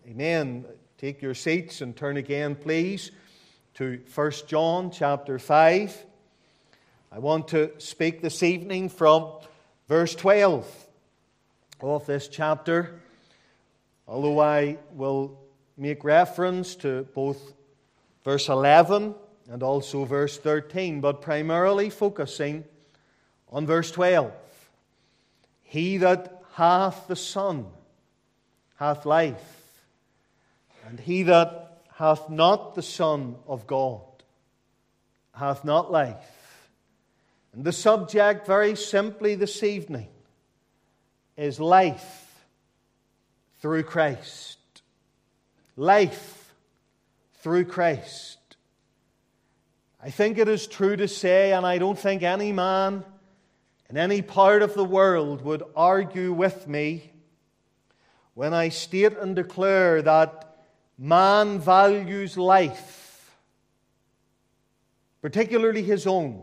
Amen. Take your seats and turn again, please, to 1 John chapter 5. I want to speak this evening from verse 12 of this chapter, although I will make reference to both verse 11 and also verse 13, but primarily focusing on verse 12. He that hath the Son hath life, and he that hath not the Son of God hath not life. And the subject, very simply this evening, is life through Christ. Life through Christ. I think it is true to say, and I don't think any man in any part of the world would argue with me when I state and declare that man values life, particularly his own.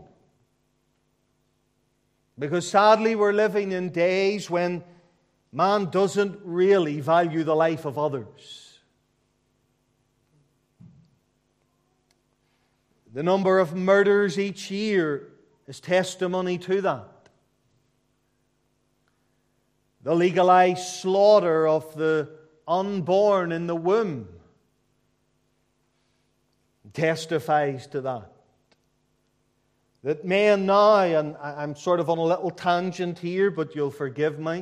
Because sadly we're living in days when man doesn't really value the life of others. The number of murders each year is testimony to that. The legalized slaughter of the unborn in the womb testifies to that. That men now, and I'm sort of on a little tangent here, but you'll forgive me.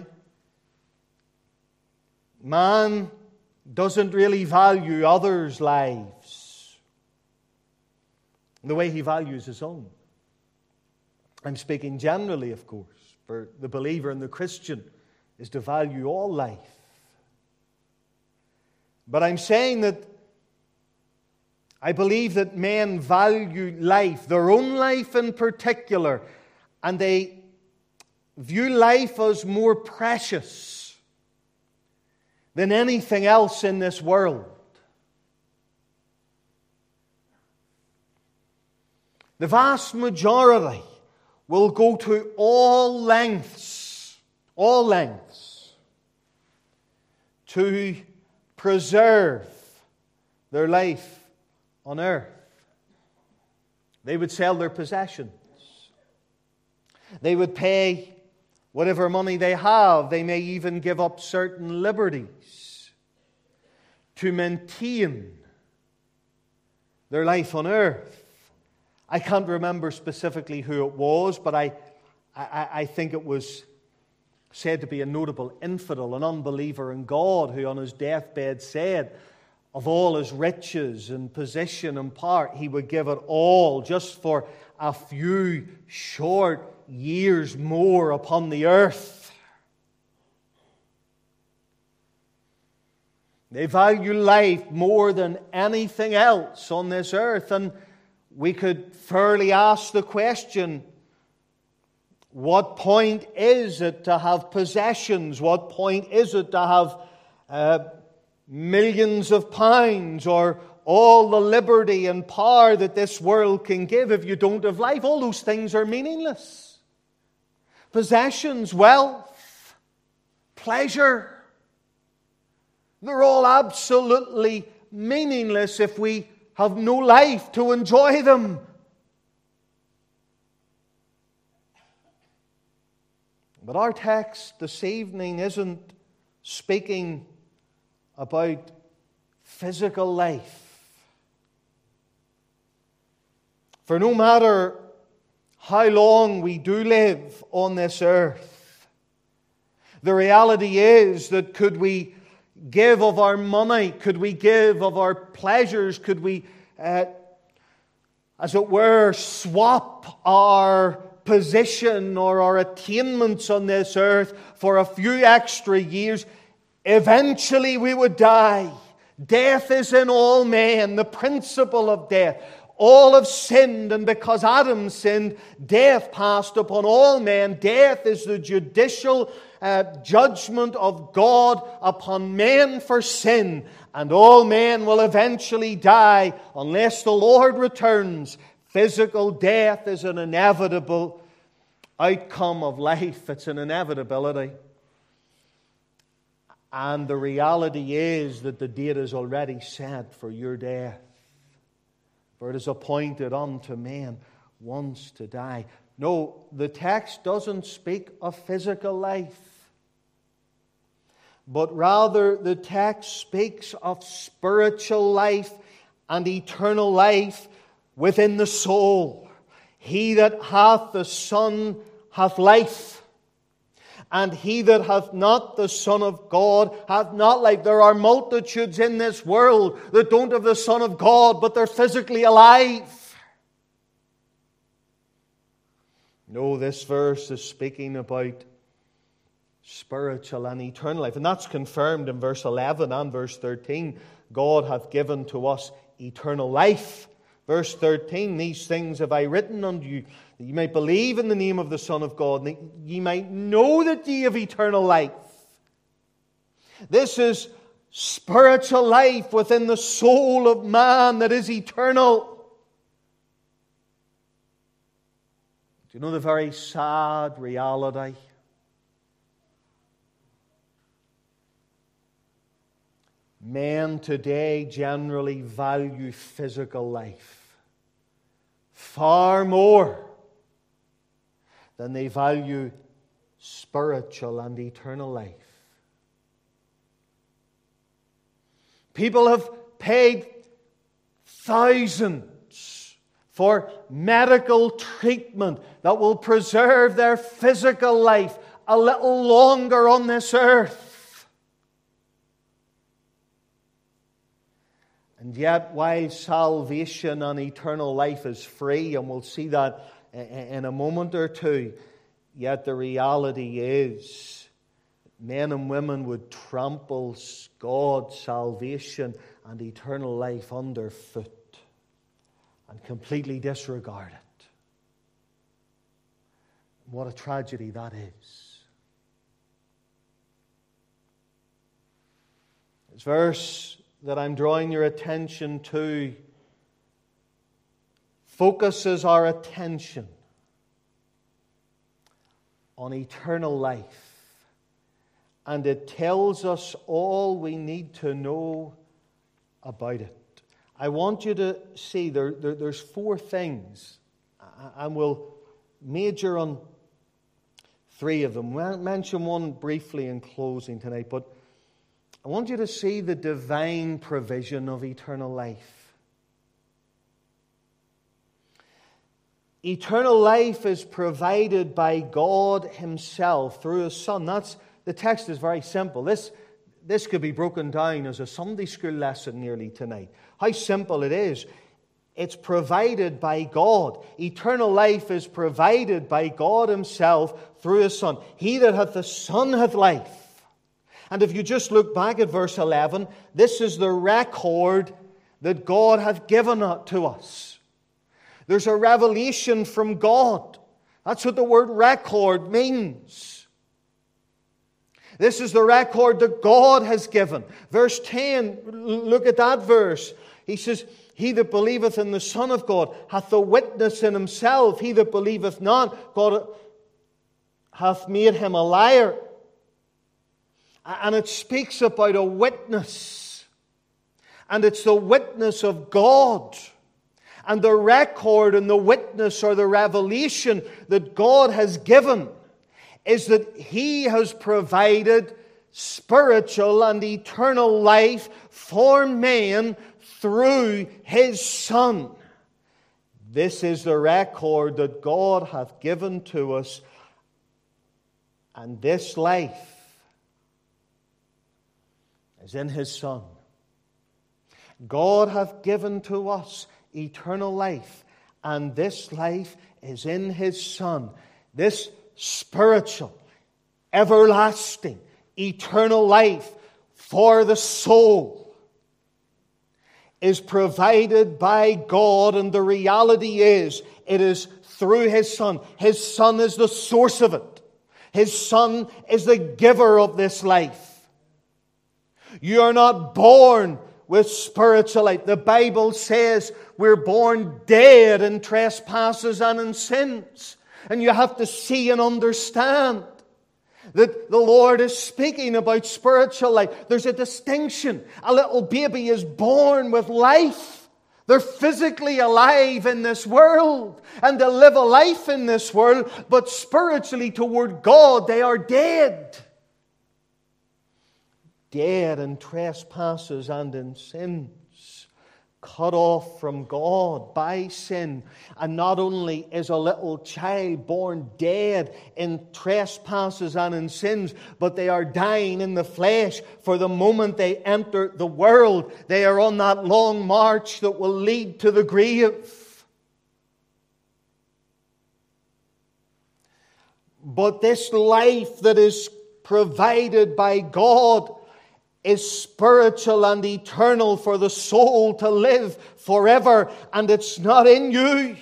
Man doesn't really value others' lives the way he values his own. I'm speaking generally, of course, for the believer and the Christian is to value all life. But I'm saying that I believe that men value life, their own life in particular, and they view life as more precious than anything else in this world. The vast majority will go to all lengths, to preserve their life on earth. They would sell their possessions. They would pay whatever money they have. They may even give up certain liberties to maintain their life on earth. I can't remember specifically who it was, but I think it was said to be a notable infidel, an unbeliever in God, who on his deathbed said, of all his riches and position and power, he would give it all just for a few short years more upon the earth. They value life more than anything else on this earth. And we could fairly ask the question, what point is it to have possessions? What point is it to have millions of pounds or all the liberty and power that this world can give if you don't have life? All those things are meaningless. Possessions, wealth, pleasure, they're all absolutely meaningless if we have no life to enjoy them. But our text this evening isn't speaking about physical life. For no matter how long we do live on this earth, the reality is that could we give of our money, could we give of our pleasures, could we, as it were, swap our position or our attainments on this earth for a few extra years, eventually we would die. Death is in all men, the principle of death. All have sinned, and because Adam sinned, death passed upon all men. Death is the judicial judgment of God upon men for sin, and all men will eventually die unless the Lord returns. Physical death is an inevitable outcome of life. It's an inevitability. And the reality is that the date is already set for your death. For it is appointed unto men once to die. No, the text doesn't speak of physical life. But rather the text speaks of spiritual life and eternal life within the soul. He that hath the Son hath life. And he that hath not the Son of God hath not life. There are multitudes in this world that don't have the Son of God, but they're physically alive. No, this verse is speaking about spiritual and eternal life. And that's confirmed in verse 11 and verse 13. God hath given to us eternal life. Verse 13, these things have I written unto you, that ye might believe in the name of the Son of God, and that ye might know that ye have eternal life. This is spiritual life within the soul of man that is eternal. Do you know the very sad reality? Men today generally value physical life far more than they value spiritual and eternal life. People have paid thousands for medical treatment that will preserve their physical life a little longer on this earth. And yet, while salvation and eternal life is free, and we'll see that in a moment or two, yet the reality is men and women would trample God's salvation and eternal life underfoot and completely disregard it. What a tragedy that is. This verse that I'm drawing your attention to focuses our attention on eternal life. And it tells us all we need to know about it. I want you to see there's four things, and we'll major on three of them. We'll mention one briefly in closing tonight, but I want you to see the divine provision of eternal life. Eternal life is provided by God Himself through His Son. The text is very simple. This could be broken down as a Sunday school lesson nearly tonight. How simple it is. It's provided by God. Eternal life is provided by God Himself through His Son. He that hath the Son hath life. And if you just look back at verse 11, this is the record that God hath given to us. There's a revelation from God. That's what the word record means. This is the record that God has given. Verse 10, look at that verse. He says, he that believeth in the Son of God hath the witness in himself. He that believeth not, God hath made him a liar. And it speaks about a witness. And it's the witness of God. And the record and the witness or the revelation that God has given is that He has provided spiritual and eternal life for man through His Son. This is the record that God hath given to us. And this life is in His Son. God hath given to us eternal life, and this life is in His Son. This spiritual, everlasting, eternal life for the soul is provided by God, and the reality is, it is through His Son. His Son is the source of it. His Son is the giver of this life. You are not born with spiritual life. The Bible says we're born dead in trespasses and in sins. And you have to see and understand that the Lord is speaking about spiritual life. There's a distinction. A little baby is born with life. They're physically alive in this world and they live a life in this world, but spiritually toward God they are dead. Dead in trespasses and in sins. Cut off from God by sin. And not only is a little child born dead in trespasses and in sins, but they are dying in the flesh. For the moment they enter the world, they are on that long march that will lead to the grave. But this life that is provided by God is spiritual and eternal for the soul to live forever, and it's not in you.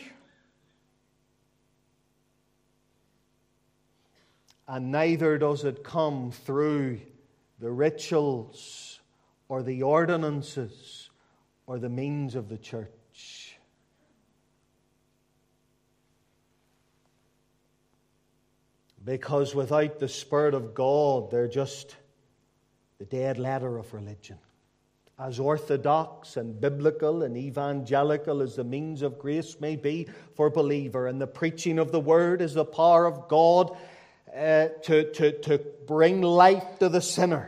And neither does it come through the rituals or the ordinances or the means of the church. Because without the Spirit of God, they're just the dead letter of religion. As orthodox and biblical and evangelical as the means of grace may be for a believer, and the preaching of the Word is the power of God to bring life to the sinner,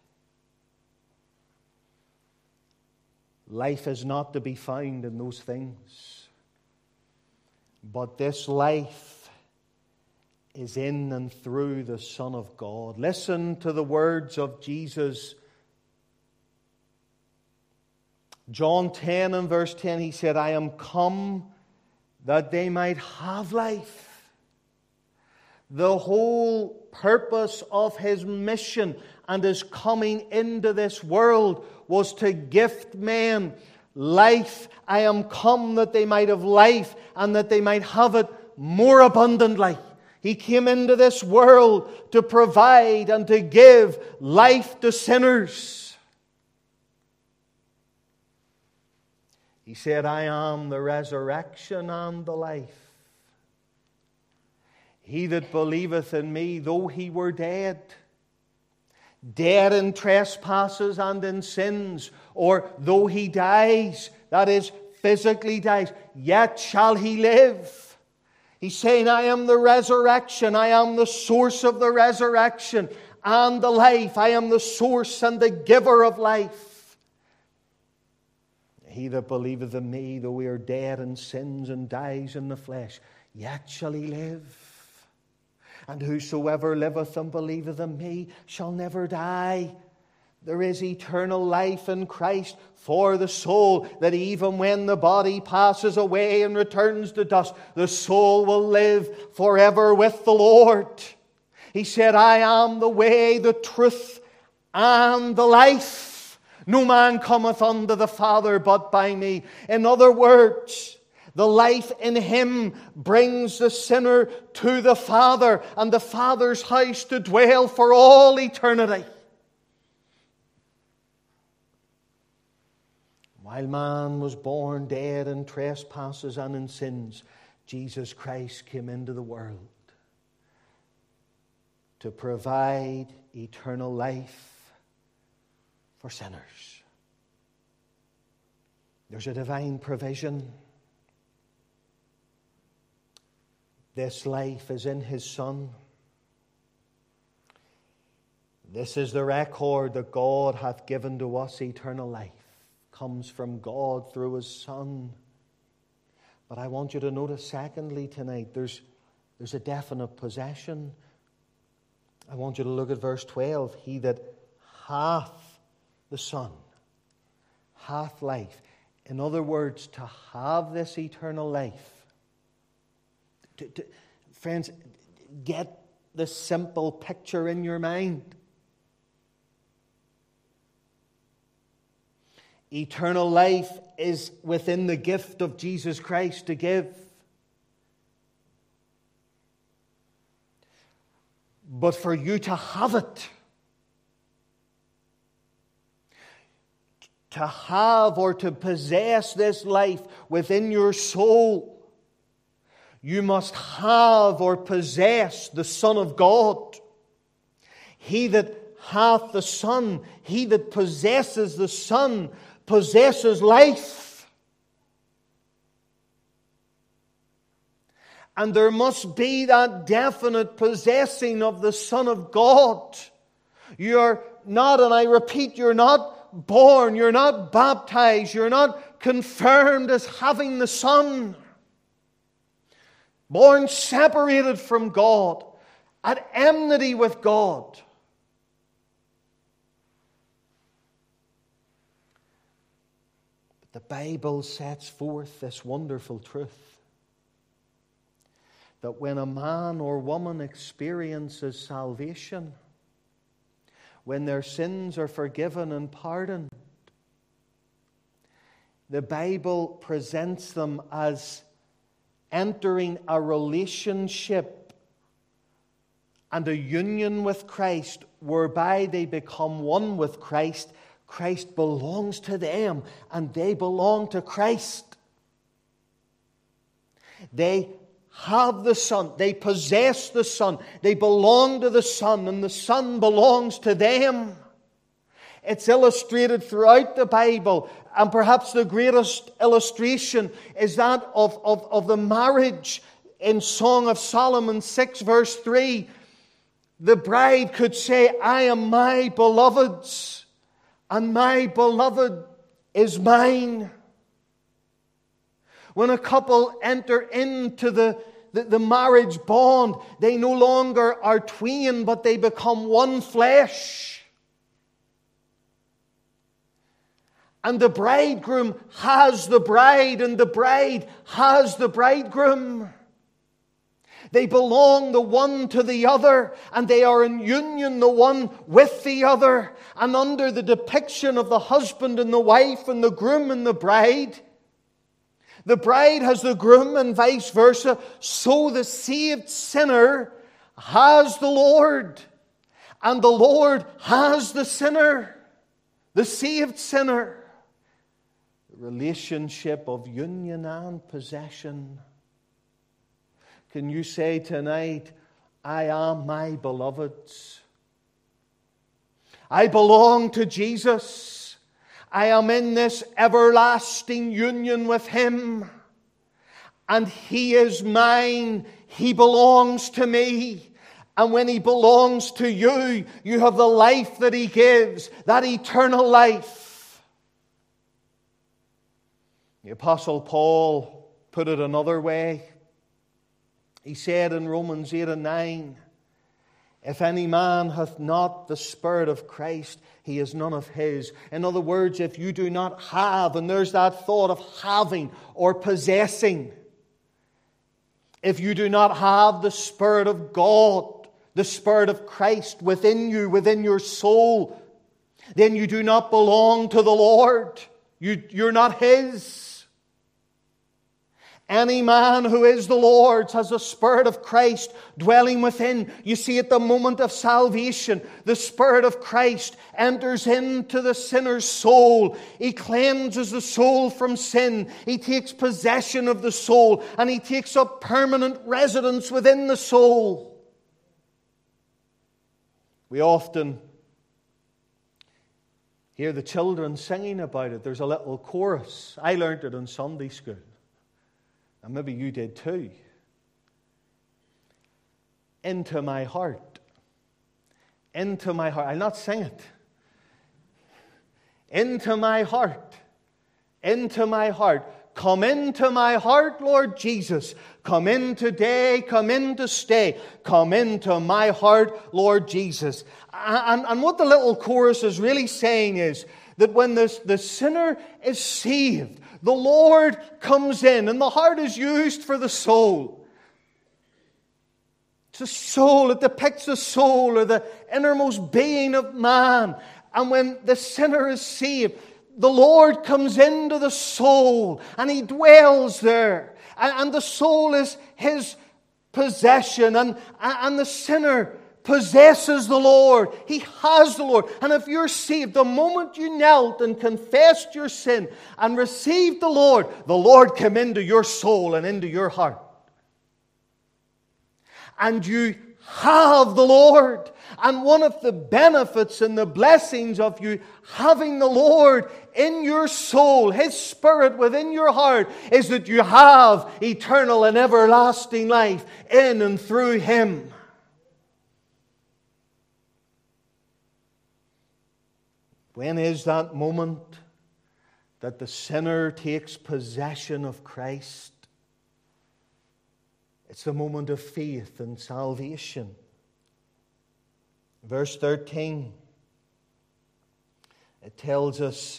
life is not to be found in those things. But this life is in and through the Son of God. Listen to the words of Jesus. John 10 and verse 10, He said, I am come that they might have life. The whole purpose of His mission and His coming into this world was to gift men life. I am come that they might have life and that they might have it more abundantly. He came into this world to provide and to give life to sinners. He said, I am the resurrection and the life. He that believeth in me, though he were dead, dead in trespasses and in sins, or though he dies, that is, physically dies, yet shall he live. He's saying, I am the resurrection. I am the source of the resurrection and the life. I am the source and the giver of life. He that believeth in me, though he are dead in sins and dies in the flesh, yet shall he live. And whosoever liveth and believeth in me shall never die. There is eternal life in Christ for the soul, that even when the body passes away and returns to dust, the soul will live forever with the Lord. He said, I am the way, the truth, and the life. No man cometh unto the Father but by me. In other words, the life in Him brings the sinner to the Father and the Father's house to dwell for all eternity. While man was born dead in trespasses and in sins, Jesus Christ came into the world to provide eternal life for sinners. There's a divine provision. This life is in His Son. This is the record that God hath given to us. Eternal life comes from God through His Son. But I want you to notice, secondly, tonight, there's a definite possession. I want you to look at verse 12. He that hath the Son hath life. In other words, to have this eternal life. Friends, get the simple picture in your mind. Eternal life is within the gift of Jesus Christ to give. But for you to have it, to have or to possess this life within your soul, you must have or possess the Son of God. He that hath the Son, he that possesses the Son, possesses life. And there must be that definite possessing of the Son of God. You're not, and I repeat, you're not born, you're not baptized, you're not confirmed as having the Son. Born separated from God, at enmity with God. But the Bible sets forth this wonderful truth, that when a man or woman experiences salvation, when their sins are forgiven and pardoned, the Bible presents them as entering a relationship and a union with Christ, whereby they become one with Christ. Christ belongs to them, and they belong to Christ. They have the Son. They possess the Son. They belong to the Son, and the Son belongs to them. It's illustrated throughout the Bible, and perhaps the greatest illustration is that of the marriage in Song of Solomon 6 verse 3. The bride could say, I am my beloved's, and my beloved is mine. When a couple enter into the marriage bond, they no longer are twain, but they become one flesh. And the bridegroom has the bride, and the bride has the bridegroom. They belong the one to the other, and they are in union the one with the other. And under the depiction of the husband and the wife and the groom and the bride has the groom and vice versa. So the saved sinner has the Lord, and the Lord has the sinner, the saved sinner. Relationship of union and possession. Can you say tonight, I am my beloved's? I belong to Jesus. I am in this everlasting union with Him. And He is mine. He belongs to me. And when He belongs to you, you have the life that He gives, that eternal life. The Apostle Paul put it another way. He said in Romans 8 and 9, if any man hath not the Spirit of Christ, he is none of His. In other words, if you do not have, and there's that thought of having or possessing, if you do not have the Spirit of God, the Spirit of Christ within you, within your soul, then you do not belong to the Lord. You're not His. Any man who is the Lord's has the Spirit of Christ dwelling within. You see, at the moment of salvation, the Spirit of Christ enters into the sinner's soul. He cleanses the soul from sin. He takes possession of the soul, and He takes up permanent residence within the soul. We often hear the children singing about it. There's a little chorus. I learned it in Sunday school. And maybe you did too. Into my heart. Into my heart. I'll not sing it. Into my heart. Into my heart. Come into my heart, Lord Jesus. Come in today. Come in to stay. Come into my heart, Lord Jesus. And what the little chorus is really saying is that when the sinner is saved, the Lord comes in, and the heart is used for the soul. It's the soul. It depicts the soul, or the innermost being of man. And when the sinner is saved, the Lord comes into the soul, and He dwells there. And the soul is His possession, and the sinner possesses the Lord. He has the Lord. And if you're saved, the moment you knelt and confessed your sin and received the Lord came into your soul and into your heart. And you have the Lord. And one of the benefits and the blessings of you having the Lord in your soul, His Spirit within your heart, is that you have eternal and everlasting life in and through Him. When is that moment that the sinner takes possession of Christ? It's the moment of faith and salvation. Verse 13, it tells us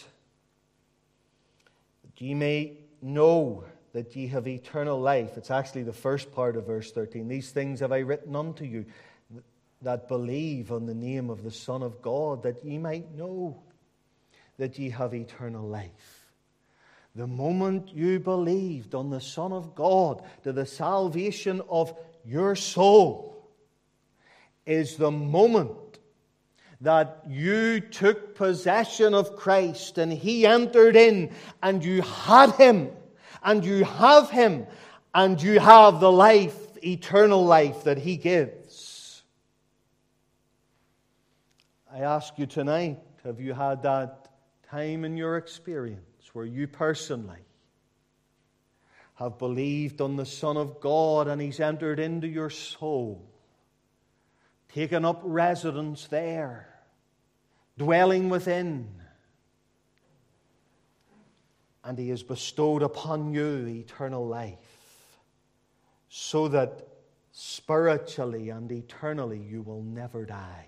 that ye may know that ye have eternal life. It's actually the first part of verse 13. These things have I written unto you that believe on the name of the Son of God, that ye might know that ye have eternal life. The moment you believed on the Son of God to the salvation of your soul is the moment that you took possession of Christ and He entered in, and you had Him, and you have Him, and you have the life, eternal life that He gives. I ask you tonight, have you had that time in your experience where you personally have believed on the Son of God and He's entered into your soul, taken up residence there, dwelling within, and He has bestowed upon you eternal life, so that spiritually and eternally you will never die?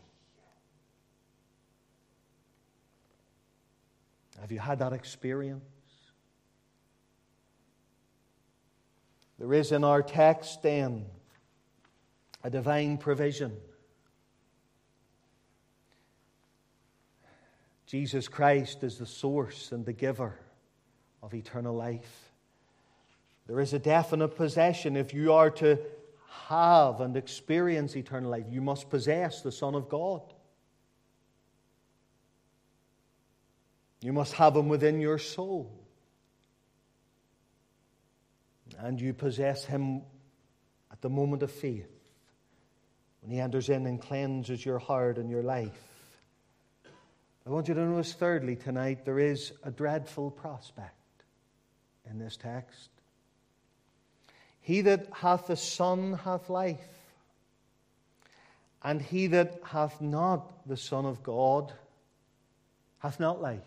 Have you had that experience? There is in our text then a divine provision. Jesus Christ is the source and the giver of eternal life. There is a definite possession. If you are to have and experience eternal life, you must possess the Son of God. You must have Him within your soul. And you possess Him at the moment of faith, when He enters in and cleanses your heart and your life. I want you to notice thirdly tonight, there is a dreadful prospect in this text. He that hath the Son hath life, and he that hath not the Son of God hath not life.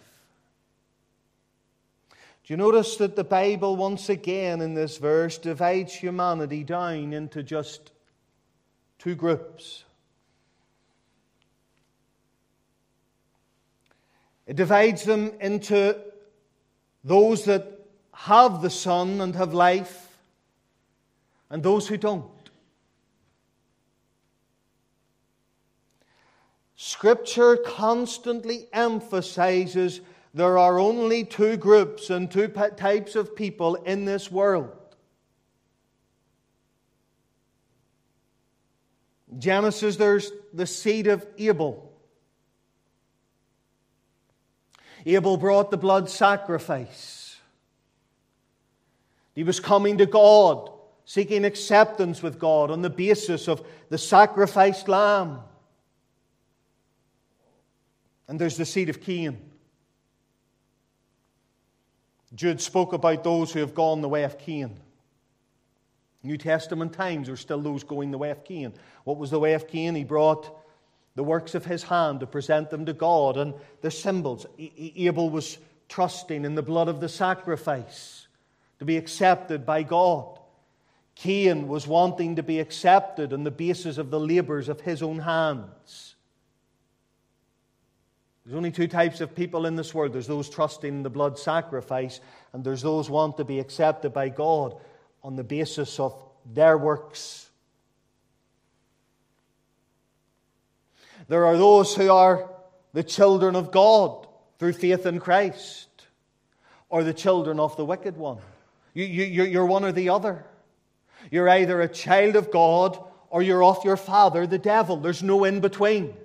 Do you notice that the Bible once again in this verse divides humanity down into just two groups? It divides them into those that have the Son and have life, and those who don't. Scripture constantly emphasizes there are only two groups and two types of people in this world. In Genesis, there's the seed of Abel. Abel brought the blood sacrifice. He was coming to God, seeking acceptance with God on the basis of the sacrificed lamb. And there's the seed of Cain. Jude spoke about those who have gone the way of Cain. New Testament times, there are still those going the way of Cain. What was the way of Cain? He brought the works of his hand to present them to God and the symbols. Abel was trusting in the blood of the sacrifice to be accepted by God. Cain was wanting to be accepted on the basis of the labors of his own hands. There's only two types of people in this world. There's those trusting in the blood sacrifice, and there's those who want to be accepted by God on the basis of their works. There are those who are the children of God through faith in Christ, or the children of the wicked one. You're one or the other. You're either a child of God or you're of your father, the devil. There's no in between.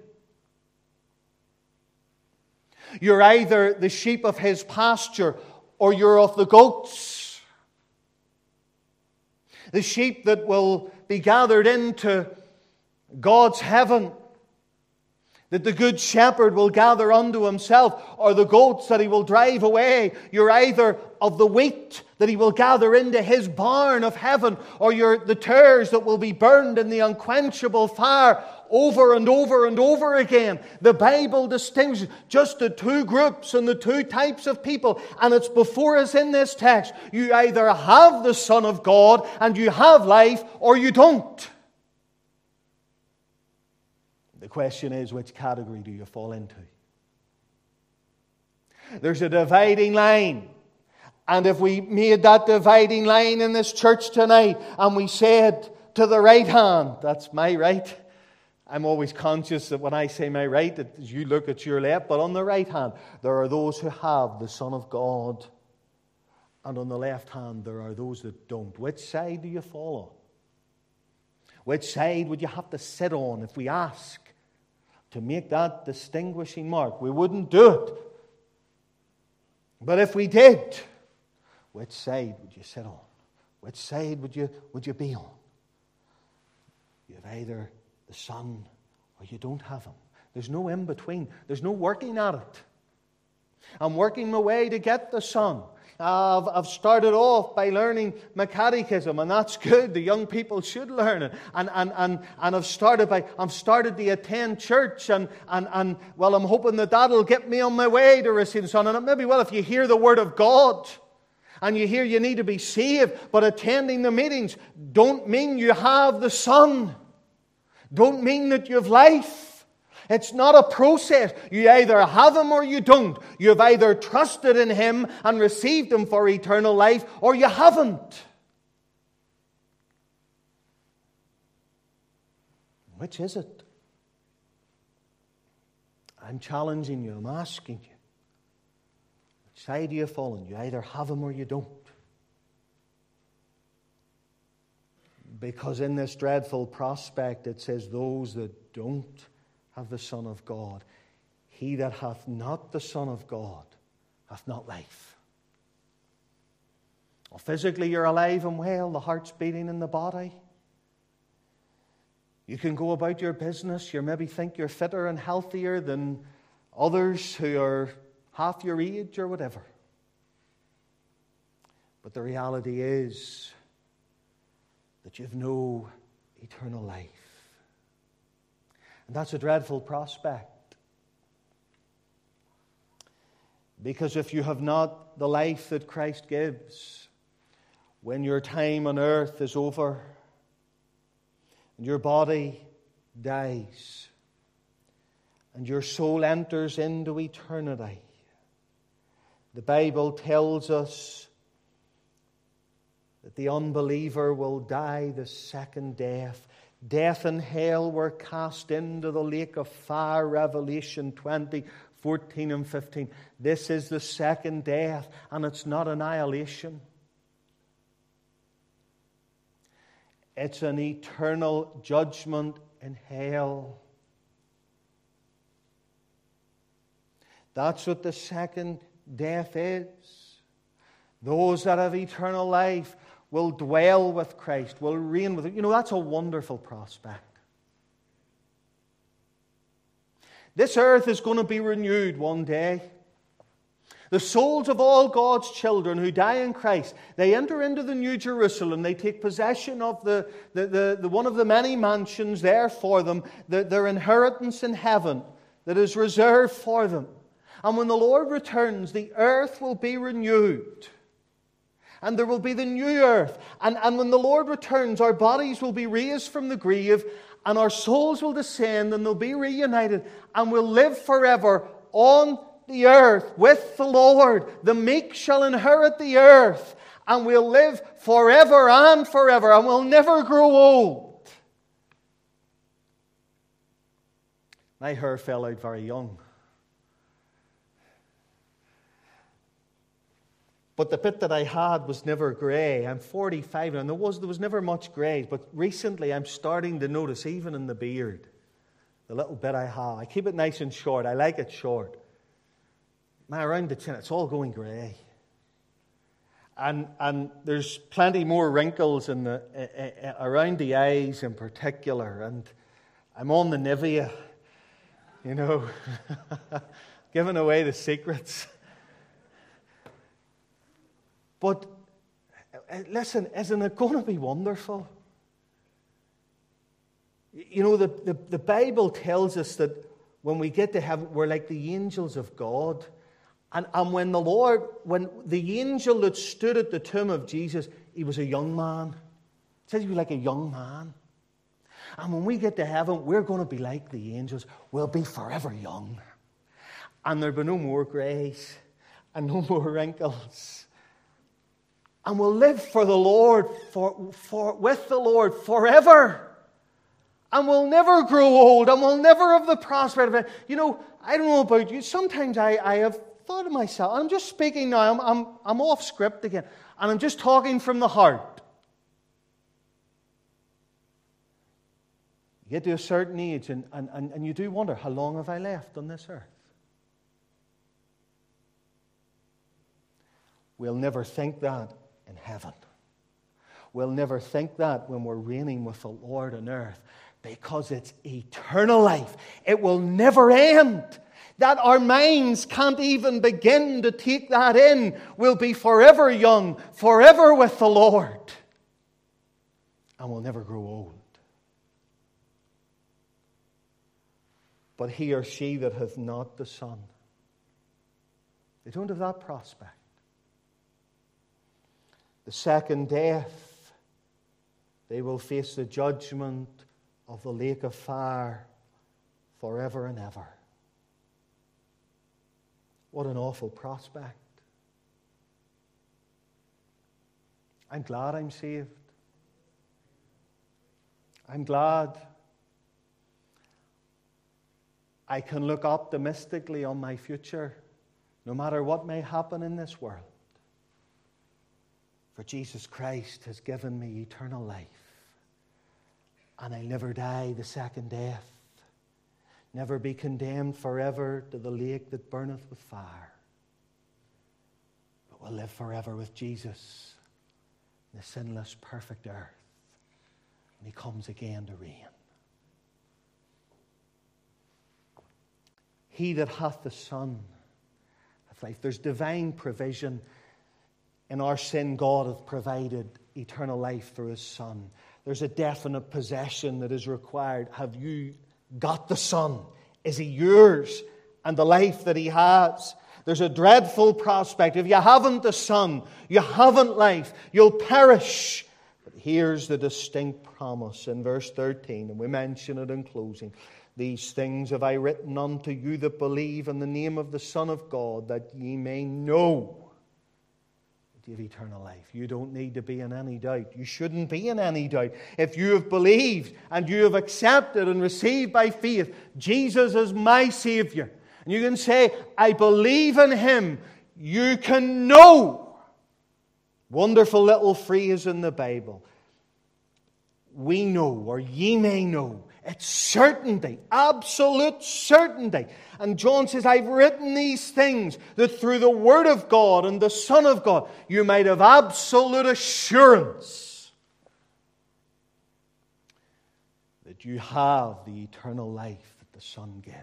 You're either the sheep of his pasture or you're of the goats. The sheep that will be gathered into God's heaven that the good shepherd will gather unto himself, or the goats that he will drive away. You're either of the wheat that he will gather into his barn of heaven, or you're the tares that will be burned in the unquenchable fire over and over and over again. The Bible distinguishes just the two groups and the two types of people, and it's before us in this text. You either have the Son of God and you have life, or you don't. The question is, which category do you fall into? There's a dividing line. And if we made that dividing line in this church tonight and we said to the right hand, that's my right. I'm always conscious that when I say my right, that you look at your left. But on the right hand, there are those who have the Son of God. And on the left hand, there are those that don't. Which side do you fall on? Which side would you have to sit on if we ask to make that distinguishing mark? We wouldn't do it. But if we did, which side would you sit on? Which side would you be on? You have either the Son or you don't have Him. There's no in between. There's no working at it. I'm working my way to get the Son. I've started off by learning my catechism, and that's good. The young people should learn it. And I've started to attend church, and well, I'm hoping that that'll get me on my way to receiving the Son. And maybe, well, if you hear the Word of God and you hear you need to be saved, but attending the meetings don't mean you have the Son. Don't mean that you have life. It's not a process. You either have Him or you don't. You have either trusted in Him and received Him for eternal life, or you haven't. Which is it? I'm challenging you. I'm asking you. Which side do you fall on? You either have Him or you don't. Because in this dreadful prospect it says, those that don't have the Son of God, he that hath not the Son of God hath not life. Well, physically you're alive and well, the heart's beating in the body. You can go about your business, you maybe think you're fitter and healthier than others who are half your age or whatever. But the reality is that you have no eternal life. And that's a dreadful prospect. Because if you have not the life that Christ gives, when your time on earth is over and your body dies and your soul enters into eternity, the Bible tells us that the unbeliever will die the second death. Death and hell were cast into the lake of fire, Revelation 20, 14 and 15. This is the second death, and it's not annihilation. It's an eternal judgment in hell. That's what the second death is. Those that have eternal life will dwell with Christ, will reign with Him. You know, that's a wonderful prospect. This earth is going to be renewed one day. The souls of all God's children who die in Christ, they enter into the New Jerusalem. They take possession of the one of the many mansions there for them, their inheritance in heaven that is reserved for them. And when the Lord returns, the earth will be renewed. And there will be the new earth. And when the Lord returns, our bodies will be raised from the grave, and our souls will descend, and they'll be reunited, and we'll live forever on the earth with the Lord. The meek shall inherit the earth, and we'll live forever and forever, and we'll never grow old. My hair fell out very young. But the bit that I had was never grey. I'm 45 and there was never much grey. But recently I'm starting to notice, even in the beard, the little bit I have. I keep it nice and short. I like it short. Around the chin, it's all going grey. And there's plenty more wrinkles around the eyes in particular. And I'm on the Nivea, you know, giving away the secrets. But listen, isn't it going to be wonderful? You know, the Bible tells us that when we get to heaven, we're like the angels of God. And when the angel that stood at the tomb of Jesus, he was a young man. It says he was like a young man. And when we get to heaven, we're going to be like the angels. We'll be forever young. And there'll be no more grays and no more wrinkles. And we'll live for the Lord, with the Lord forever. And we'll never grow old, and we'll never have the prospect of it. You know, I don't know about you. Sometimes I have thought to myself, I'm just speaking now, I'm off script again, and I'm just talking from the heart. You get to a certain age, and you do wonder, how long have I left on this earth? We'll never think that in heaven. We'll never think that when we're reigning with the Lord on earth, because it's eternal life. It will never end. That our minds can't even begin to take that in. We'll be forever young, forever with the Lord. And we'll never grow old. But he or she that hath not the Son, they don't have that prospect. The second death, they will face the judgment of the lake of fire forever and ever. What an awful prospect. I'm glad I'm saved. I'm glad I can look optimistically on my future, no matter what may happen in this world. For Jesus Christ has given me eternal life. And I'll never die the second death. Never be condemned forever to the lake that burneth with fire. But we'll live forever with Jesus in the sinless, perfect earth when he comes again to reign. He that hath the Son hath life. There's divine provision. In our sin, God hath provided eternal life through his Son. There's a definite possession that is required. Have you got the Son? Is he yours? And the life that he has? There's a dreadful prospect. If you haven't the Son, you haven't life. You'll perish. But here's the distinct promise in verse 13, and we mention it in closing. These things have I written unto you that believe in the name of the Son of God, that ye may know you have eternal life. You don't need to be in any doubt. You shouldn't be in any doubt. If you have believed and you have accepted and received by faith Jesus as my Savior, and you can say, I believe in him, you can know. Wonderful little phrase in the Bible. We know, or ye may know. It's certainty, absolute certainty. And John says, I've written these things that through the Word of God and the Son of God, you might have absolute assurance that you have the eternal life that the Son gives.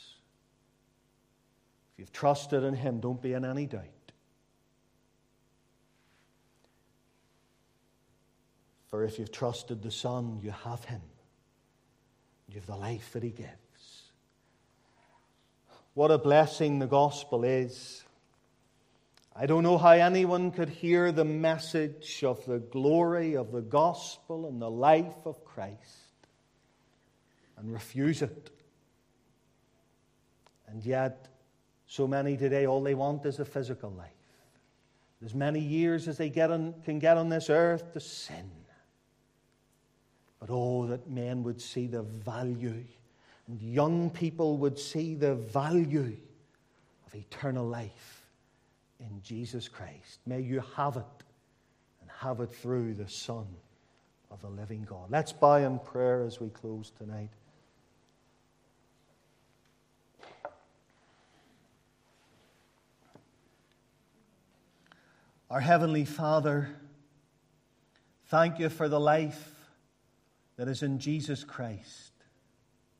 If you've trusted in him, don't be in any doubt. For if you've trusted the Son, you have him. You have the life that he gives. What a blessing the gospel is. I don't know how anyone could hear the message of the glory of the gospel and the life of Christ and refuse it. And yet, so many today, all they want is a physical life. As many years as they can get on this earth to sin. But oh, that men would see the value, and young people would see the value of eternal life in Jesus Christ. May you have it, and have it through the Son of the living God. Let's bow in prayer as we close tonight. Our Heavenly Father, thank you for the life that is in Jesus Christ.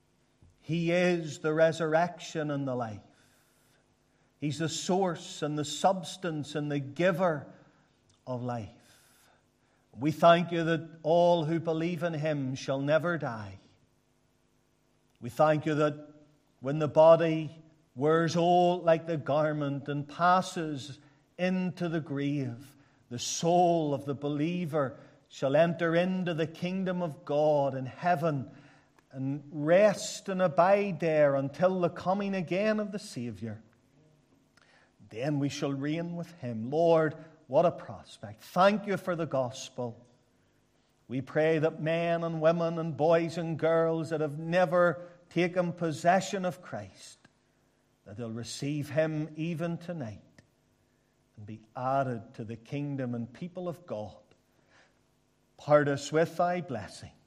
He is the resurrection and the life. He's the source and the substance and the giver of life. We thank you that all who believe in him shall never die. We thank you that when the body wears old like the garment and passes into the grave, the soul of the believer shall enter into the kingdom of God in heaven and rest and abide there until the coming again of the Savior. Then we shall reign with him. Lord, what a prospect. Thank you for the gospel. We pray that men and women and boys and girls that have never taken possession of Christ, that they'll receive him even tonight and be added to the kingdom and people of God. Part us with thy blessing.